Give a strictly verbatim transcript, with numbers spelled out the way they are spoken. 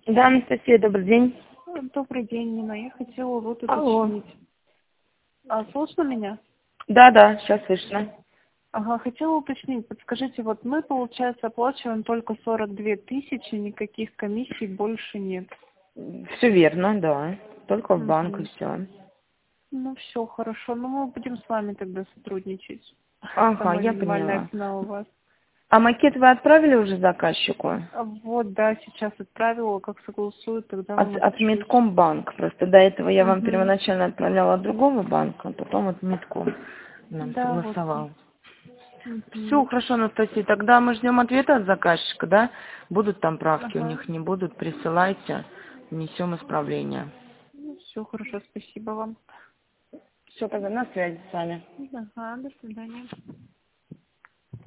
Да, Анастасия, добрый день. Добрый день, Нина. Я хотела вот Алло. уточнить. А слышно меня? Да, да, сейчас слышно. Ага, хотела уточнить. Подскажите, вот мы, получается, оплачиваем только сорок две тысячи, никаких комиссий больше нет. Все верно, да. Только в банк и Мгм. все. Ну все, хорошо. Ну мы будем с вами тогда сотрудничать. Ага, Самая я минимальная поняла. цена у вас. А макет вы отправили уже заказчику? А вот, да, сейчас отправила, как согласуют, тогда От, вам от отпишусь. Медкомбанк. Просто до этого я вам Угу. первоначально отправляла от другого банка, а потом от Медком нам Да, вот. согласовал. Все, Угу. хорошо, Анастасия. Тогда мы ждем ответа от заказчика, да? Будут там правки, у Ага. них не будут, присылайте, внесем исправление. Ну все, хорошо, спасибо вам. Все, тогда на связи с вами. Ага, до свидания.